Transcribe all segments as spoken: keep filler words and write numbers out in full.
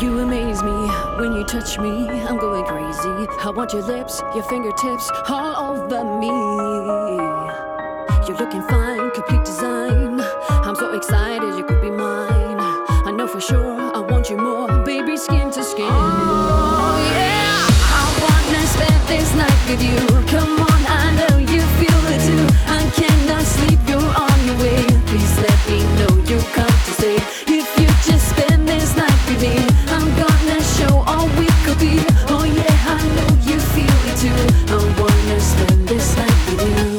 You amaze me when you touch me, I'm going crazy. I want your lips, your fingertips all over me. You're looking fine, complete design. I'm so excited you could be mine. I know for sure I want you more, baby, skin to skin. Oh yeah, I wanna spend this night with you. Come on, I know you feel it too. I cannot sleep, you're on your way. Please let me know you come to stay. If you just spend this night with me, I'm gonna show all we could be. Oh yeah, I know you feel it too. I wanna spend this night with you.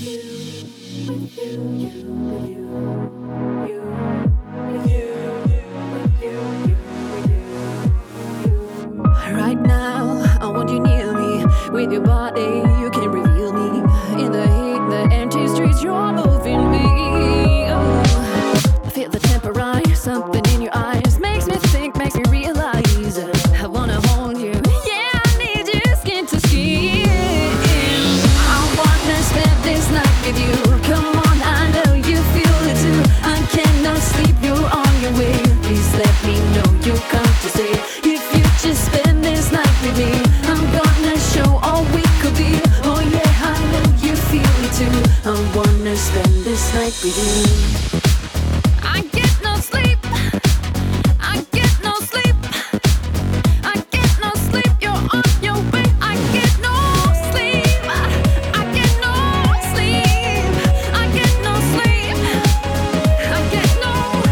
Right now, I want you near me. With your body, you can reveal me. In the heat, the empty streets, you're moving me. Oh, I feel the temper rise, something in your eyes makes me think, makes me realize I wanna hold you. Yeah, I need you, skin to skin. I wanna spend this night with you. Come on, I know you feel it too. I cannot sleep, you're on your way. Please let me know you come to stay. If you just spend this night with me, I'm gonna show all we could be. Oh yeah, I know you feel it too. I wanna spend this night with you. I get no sleep. I get no sleep. I get no sleep. You're on your way. I get no sleep. I get no sleep. I get no sleep. I get no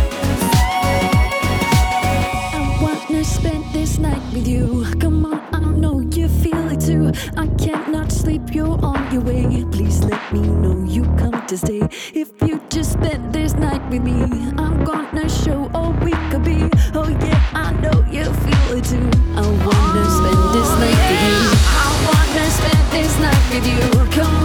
sleep. I wanna spend this night with you. Come on, I know you feel it too. I cannot sleep. You're on your way. Please let me know you come to stay. If you just spend this night with me, I'm gonna show all we could be. Oh yeah, I know you feel it too. I wanna spend this night with you. I wanna spend this night with you. Come